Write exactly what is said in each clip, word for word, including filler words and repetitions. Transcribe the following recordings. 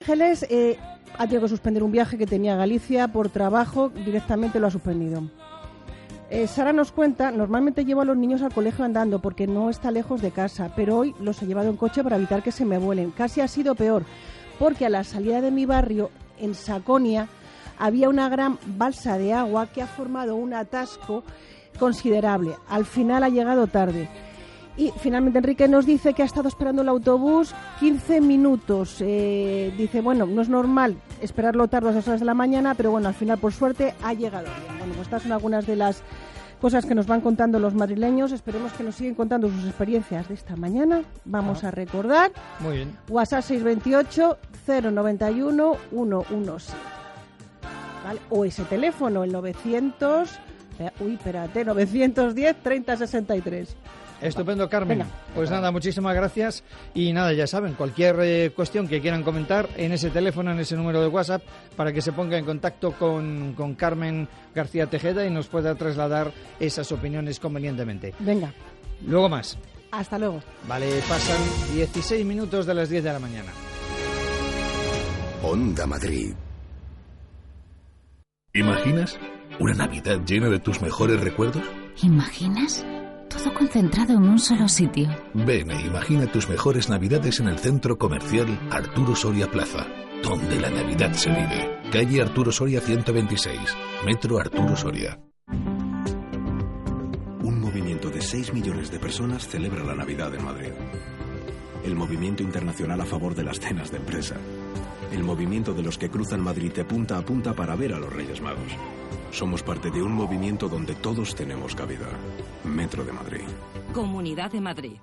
Ángeles eh, ha tenido que suspender un viaje que tenía a Galicia por trabajo, directamente lo ha suspendido. Eh, Sara nos cuenta, normalmente llevo a los niños al colegio andando porque no está lejos de casa, pero hoy los he llevado en coche para evitar que se me vuelen. Casi ha sido peor, porque a la salida de mi barrio, en Saconia, había una gran balsa de agua que ha formado un atasco considerable. Al final ha llegado tarde. Y finalmente Enrique nos dice que ha estado esperando el autobús quince minutos. Eh, dice, bueno, no es normal esperarlo tarde a las horas de la mañana, pero bueno, al final, por suerte, ha llegado bien. Bueno, pues estas son algunas de las cosas que nos van contando los madrileños. Esperemos que nos siguen contando sus experiencias de esta mañana. Vamos ah. a recordar. Muy bien. WhatsApp seis veintiocho, cero noventa y uno, ciento diecisiete. ¿Vale? O ese teléfono, el novecientos... Uy, espérate, novecientos diez, treinta sesenta y tres. Estupendo, Carmen. Venga. Pues nada, muchísimas gracias. Y nada, ya saben, cualquier eh, cuestión que quieran comentar en ese teléfono, en ese número de WhatsApp, para que se ponga en contacto con, con Carmen García Tejeda y nos pueda trasladar esas opiniones convenientemente. Venga. Luego más. Hasta luego. Vale, pasan dieciséis minutos de las diez de la mañana. Onda Madrid. ¿Imaginas una Navidad llena de tus mejores recuerdos? ¿Imaginas? Todo concentrado en un solo sitio. Ven e imagina tus mejores Navidades en el Centro Comercial Arturo Soria Plaza, donde la Navidad se vive. Calle Arturo Soria ciento veintiséis, Metro Arturo Soria. Un movimiento de seis millones de personas celebra la Navidad en Madrid. El movimiento internacional a favor de las cenas de empresa. El movimiento de los que cruzan Madrid de punta a punta para ver a los Reyes Magos. Somos parte de un movimiento donde todos tenemos cabida. Metro de Madrid. Comunidad de Madrid.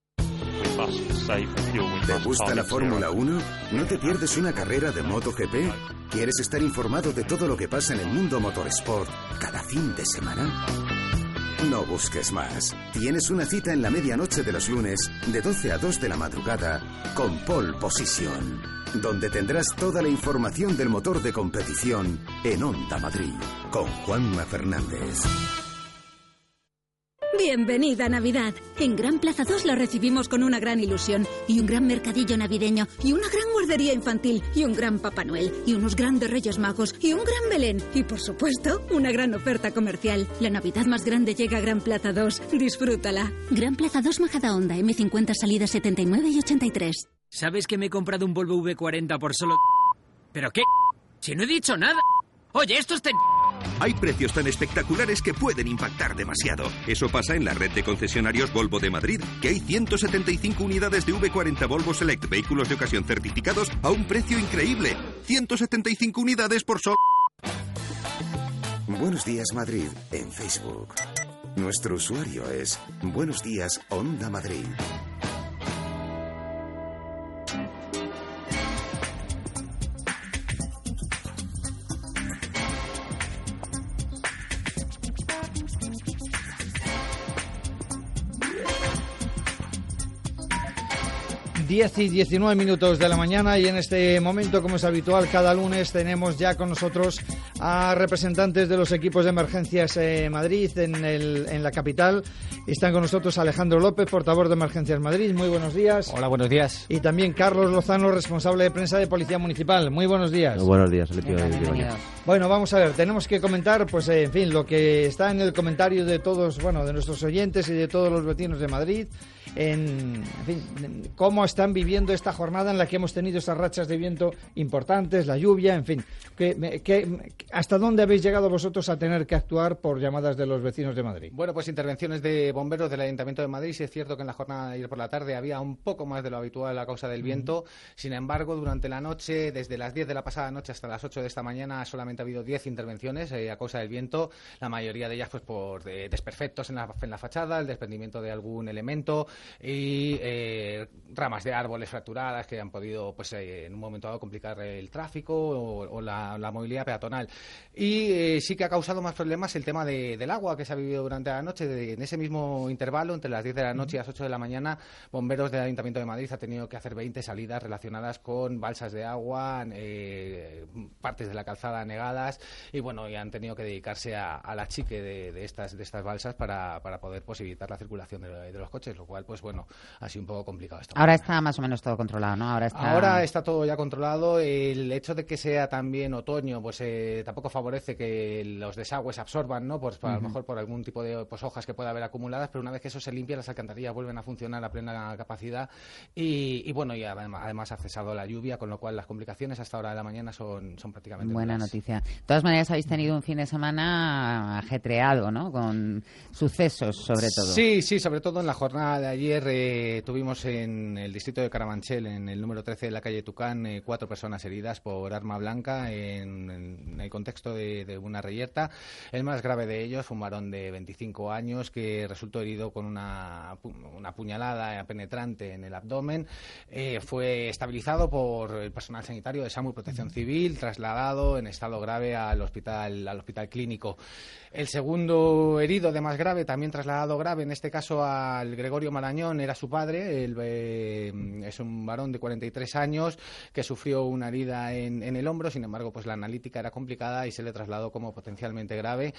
¿Te gusta la Fórmula uno? ¿No te pierdes una carrera de MotoGP? ¿Quieres estar informado de todo lo que pasa en el mundo motorsport cada fin de semana? No busques más. Tienes una cita en la medianoche de los lunes, de doce a dos de la madrugada, con Pole Position, donde tendrás toda la información del motor de competición en Onda Madrid, con Juanma Fernández. Bienvenida Navidad. En Gran Plaza dos la recibimos con una gran ilusión y un gran mercadillo navideño y una gran guardería infantil y un gran Papá Noel y unos grandes Reyes Magos y un gran Belén y, por supuesto, una gran oferta comercial. La Navidad más grande llega a Gran Plaza dos. Disfrútala. Gran Plaza dos Majadahonda, eme cincuenta, salidas setenta y nueve y ochenta y tres. ¿Sabes que me he comprado un Volvo ve cuarenta por solo... ¿Pero qué? Si no he dicho nada. Oye, esto es... Ten... Hay precios tan espectaculares que pueden impactar demasiado. Eso pasa en la red de concesionarios Volvo de Madrid, que hay ciento setenta y cinco unidades de ve cuarenta Volvo Select, vehículos de ocasión certificados a un precio increíble. ciento setenta y cinco unidades por solo... Buenos días Madrid en Facebook. Nuestro usuario es Buenos días Onda Madrid. diez y diecinueve minutos de la mañana y en este momento, como es habitual, cada lunes tenemos ya con nosotros a representantes de los equipos de emergencias eh, Madrid en, el, en la capital. Están con nosotros Alejandro López, portavoz de Emergencias Madrid. Muy buenos días. Hola, buenos días. Y también Carlos Lozano, responsable de prensa de Policía Municipal. Muy buenos días. Muy buenos días, Felipe. Bueno, vamos a ver, tenemos que comentar, pues eh, en fin, lo que está en el comentario de todos, bueno, de nuestros oyentes y de todos los vecinos de Madrid. En, en fin, cómo están viviendo esta jornada en la que hemos tenido esas rachas de viento importantes, la lluvia, en fin, que, que, ¿hasta dónde habéis llegado vosotros a tener que actuar por llamadas de los vecinos de Madrid? Bueno, pues intervenciones de bomberos del Ayuntamiento de Madrid. Sí es cierto que en la jornada de ayer por la tarde había un poco más de lo habitual a causa del viento. Uh-huh. Sin embargo, durante la noche, desde las diez de la pasada noche hasta las ocho de esta mañana, solamente ha habido diez intervenciones eh, a causa del viento. La mayoría de ellas pues por de, desperfectos en la, en la fachada, el desprendimiento de algún elemento y eh, ramas de árboles fracturadas que han podido pues eh, en un momento dado complicar el tráfico o, o la, la movilidad peatonal. Y eh, sí que ha causado más problemas el tema de, del agua que se ha vivido durante la noche. De, en ese mismo intervalo, entre las diez de la noche y las ocho de la mañana, bomberos del Ayuntamiento de Madrid ha tenido que hacer veinte salidas relacionadas con balsas de agua, eh, partes de la calzada anegadas y bueno, y han tenido que dedicarse a, a la chique de, de estas de estas balsas para, para poder posibilitar la circulación de, de los coches, lo cual pues bueno, ha sido un poco complicado esto. Ahora está está más o menos todo controlado, ¿no? Ahora está... Ahora está todo ya controlado. El hecho de que sea también otoño, pues eh, tampoco favorece que los desagües absorban, ¿no? Pues uh-huh. a lo mejor por algún tipo de pues, hojas que pueda haber acumuladas, pero una vez que eso se limpia, las alcantarillas vuelven a funcionar a plena capacidad y, y bueno, y además ha cesado la lluvia, con lo cual las complicaciones hasta ahora de la mañana son, son prácticamente buena nulas. Noticia. De todas maneras, habéis tenido un fin de semana ajetreado, ¿no? Con sucesos, sobre todo. Sí, sí, sobre todo en la jornada de ayer eh, tuvimos en el distrito de Carabanchel, en el número trece de la calle Tucán, eh, cuatro personas heridas por arma blanca en, en el contexto de, de una reyerta. El más grave de ellos fue un varón de veinticinco años que resultó herido con una, una puñalada penetrante en el abdomen. Eh, fue estabilizado por el personal sanitario de SAMUR Protección Civil, trasladado en estado grave al hospital, al hospital clínico. El segundo herido de más grave, también trasladado grave, en este caso al Gregorio Marañón, era su padre. Él, eh, es un varón de cuarenta y tres años que sufrió una herida en, en el hombro. Sin embargo, pues la analítica era complicada y se le trasladó como potencialmente grave.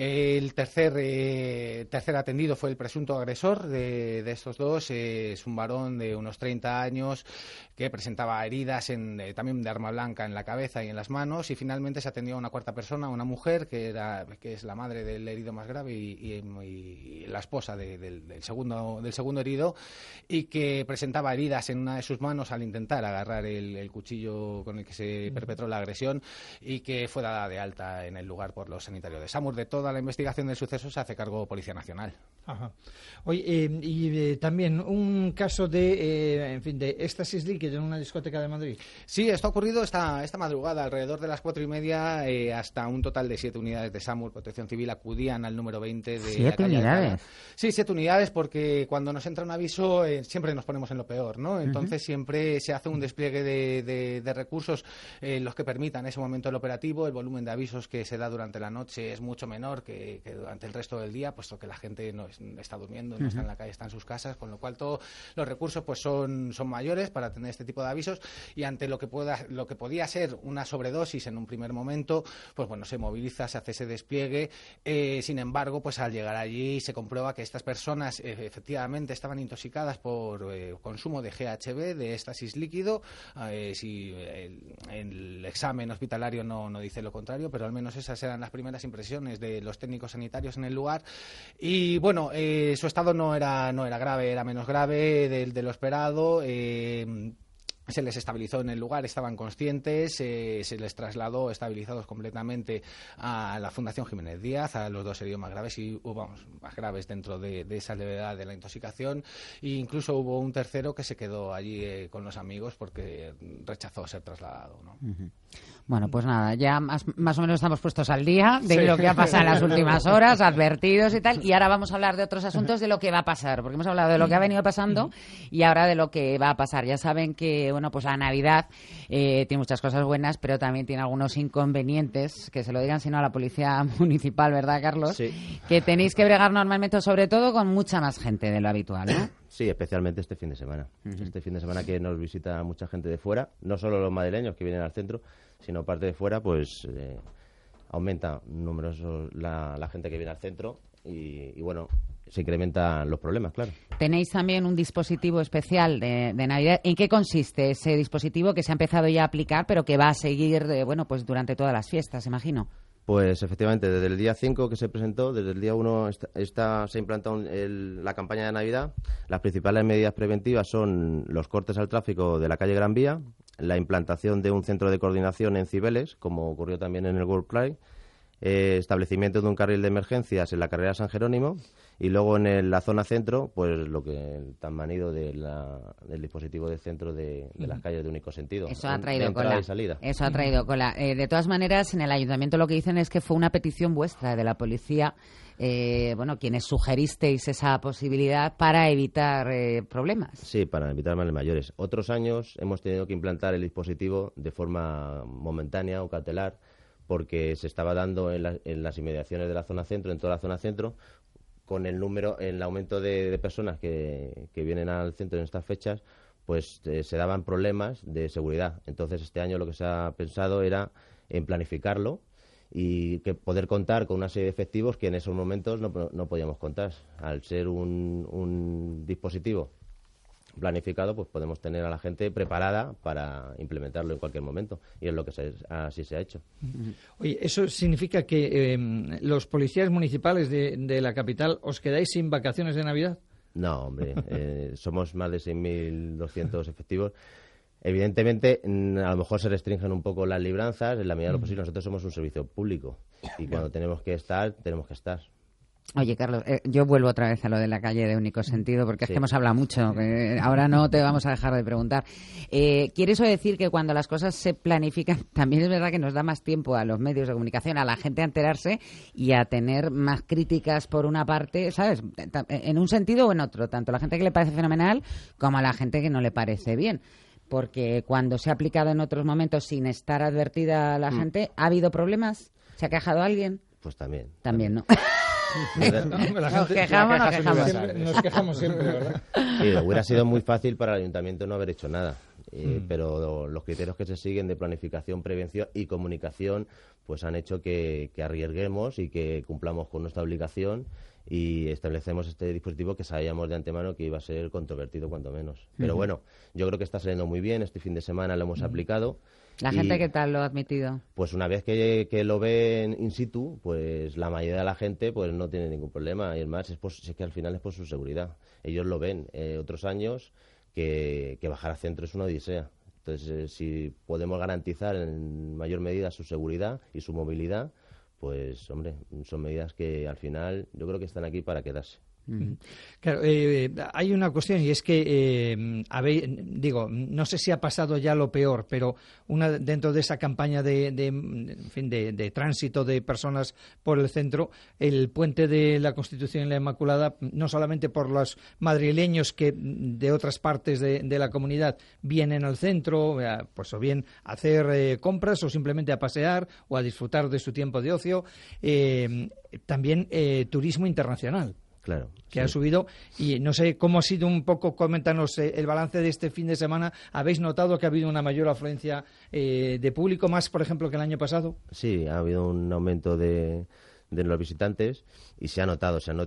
El tercer, eh, tercer atendido fue el presunto agresor de, de estos dos. Eh, es un varón de unos treinta años que presentaba heridas en, eh, también de arma blanca en la cabeza y en las manos. Y finalmente se atendió a una cuarta persona, una mujer que, era, que es la madre del herido más grave y, y, y la esposa de, del, del, segundo, del segundo herido, y que presentaba heridas en una de sus manos al intentar agarrar el, el cuchillo con el que se perpetró la agresión, y que fue dada de alta en el lugar por los sanitarios de SAMUR. De toda la investigación del suceso se hace cargo Policía Nacional. Ajá. Oye, eh, y eh, también un caso de, eh, en fin, de éxtasis líquido en una discoteca de Madrid. Sí, esto ha ocurrido esta, esta madrugada, alrededor de las cuatro y media, eh, hasta un total de siete unidades de SAMUR Protección Civil acudían al número veinte de ¿Siete la calle unidades? Alcalá. Sí, siete unidades, porque cuando nos entra un aviso eh, siempre nos ponemos en lo peor, ¿no? Entonces uh-huh. siempre se hace un despliegue de, de, de recursos eh, los que permitan ese momento el operativo. El volumen de avisos que se da durante la noche es mucho menor que, que durante el resto del día, puesto que la gente no es, está durmiendo, no uh-huh. está en la calle, está en sus casas, con lo cual todos los recursos pues son, son mayores para tener este tipo de avisos, y ante lo que pueda, lo que podía ser una sobredosis en un primer momento, pues bueno, se moviliza, se hace ese despliegue. Eh, sin embargo, pues al llegar allí se comprueba que estas personas eh, efectivamente estaban intoxicadas por eh, consumo de G H B, de éxtasis líquido. Eh, si el, el examen hospitalario no, no dice lo contrario, pero al menos esas eran las primeras impresiones de los técnicos sanitarios en el lugar. Y bueno, eh, su estado no era, no era grave, era menos grave del de lo esperado. Eh, Se les estabilizó en el lugar, estaban conscientes, eh, se les trasladó estabilizados completamente a la Fundación Jiménez Díaz, a los dos heridos más graves y hubo vamos, más graves dentro de, de esa levedad de la intoxicación, e incluso hubo un tercero que se quedó allí eh, con los amigos porque rechazó ser trasladado, ¿no? Uh-huh. Bueno, pues nada, ya más, más o menos estamos puestos al día de sí. lo que ha pasado en las últimas horas, advertidos y tal, y ahora vamos a hablar de otros asuntos, de lo que va a pasar, porque hemos hablado de lo que ha venido pasando y ahora de lo que va a pasar. Ya saben que, bueno, pues la Navidad eh, tiene muchas cosas buenas, pero también tiene algunos inconvenientes, que se lo digan sino a la Policía Municipal, ¿verdad, Carlos? Sí. Que tenéis que bregar normalmente, sobre todo, con mucha más gente de lo habitual, ¿no? Sí, especialmente este fin de semana. Uh-huh. Este fin de semana que nos visita mucha gente de fuera, no solo los madrileños que vienen al centro, sino parte de fuera, pues eh, aumenta numeroso la, la gente que viene al centro y, y bueno, se incrementan los problemas, claro. Tenéis también un dispositivo especial de, de Navidad. ¿En qué consiste ese dispositivo que se ha empezado ya a aplicar, pero que va a seguir, de, bueno, pues durante todas las fiestas, imagino? Pues efectivamente, desde el día cinco que se presentó, desde el día uno está, está, se ha implantado el, la campaña de Navidad. Las principales medidas preventivas son los cortes al tráfico de la calle Gran Vía, la implantación de un centro de coordinación en Cibeles, como ocurrió también en el World Pride, eh, establecimiento de un carril de emergencias en la carrera San Jerónimo, y luego en el, la zona centro, pues lo que tan manido de la, del dispositivo de centro de, de las calles de único sentido. Eso ha traído entrada cola. Y salida. Eso ha traído cola. Eh, de todas maneras, en el ayuntamiento lo que dicen es que fue una petición vuestra de la policía, eh, bueno, quienes sugeristeis esa posibilidad para evitar eh, problemas. Sí, para evitar males mayores. Otros años hemos tenido que implantar el dispositivo de forma momentánea o cautelar, porque se estaba dando en, la, en las inmediaciones de la zona centro, en toda la zona centro, con el número, el aumento de, de personas que, que vienen al centro en estas fechas, pues eh, se daban problemas de seguridad. Entonces este año lo que se ha pensado era en planificarlo y que poder contar con una serie de efectivos que en esos momentos no, no podíamos contar. Al ser un, un dispositivo planificado, pues podemos tener a la gente preparada para implementarlo en cualquier momento. Y es lo que se, así se ha hecho. Oye, ¿eso significa que eh, los policías municipales de, de la capital os quedáis sin vacaciones de Navidad? No, hombre, eh, somos más de seis mil doscientos efectivos. Evidentemente, a lo mejor se restringen un poco las libranzas, en la medida de lo posible. Nosotros somos un servicio público y cuando tenemos que estar, tenemos que estar. Oye, Carlos, eh, yo vuelvo otra vez a lo de la calle de único sentido, porque es sí. que hemos hablado mucho, que ahora no te vamos a dejar de preguntar. Eh, ¿Quiere eso decir que cuando las cosas se planifican, también es verdad que nos da más tiempo a los medios de comunicación, a la gente a enterarse y a tener más críticas por una parte, ¿sabes? En un sentido o en otro, tanto a la gente que le parece fenomenal como a la gente que no le parece bien? Porque cuando se ha aplicado en otros momentos sin estar advertida la mm. gente, ¿ha habido problemas? ¿Se ha quejado alguien? Pues también. También, ¿no? No, la nos quejamos, nos quejamos. Siempre, nos quejamos siempre, ¿verdad? Sí, hubiera sido muy fácil para el ayuntamiento no haber hecho nada. Eh, mm. Pero los criterios que se siguen de planificación, prevención y comunicación pues han hecho que, que arriesguemos y que cumplamos con nuestra obligación y establecemos este dispositivo que sabíamos de antemano que iba a ser controvertido cuanto menos. Pero mm. bueno, yo creo que está saliendo muy bien. Este fin de semana lo hemos mm. aplicado. ¿La y, gente qué tal lo ha admitido? Pues una vez que, que lo ven in situ, pues la mayoría de la gente pues no tiene ningún problema. Y es más, es, por, es que al final es por su seguridad. Ellos lo ven. Eh, otros años que, que bajar a centro es una odisea. Entonces, eh, si podemos garantizar en mayor medida su seguridad y su movilidad, pues, hombre, son medidas que al final yo creo que están aquí para quedarse. Claro, eh, hay una cuestión y es que eh, habéis, digo, no sé si ha pasado ya lo peor, pero una dentro de esa campaña de, de, en fin, de, de tránsito de personas por el centro, el puente de la Constitución y la Inmaculada, no solamente por los madrileños que de otras partes de, de la comunidad vienen al centro, eh, pues o bien a hacer eh, compras o simplemente a pasear o a disfrutar de su tiempo de ocio, eh, también eh, turismo internacional. Claro, que sí. ha subido y no sé cómo ha sido un poco, coméntanos eh, el balance de este fin de semana. ¿Habéis notado que ha habido una mayor afluencia eh, de público, más por ejemplo que el año pasado? Sí, ha habido un aumento de, de los visitantes y se ha notado, se ha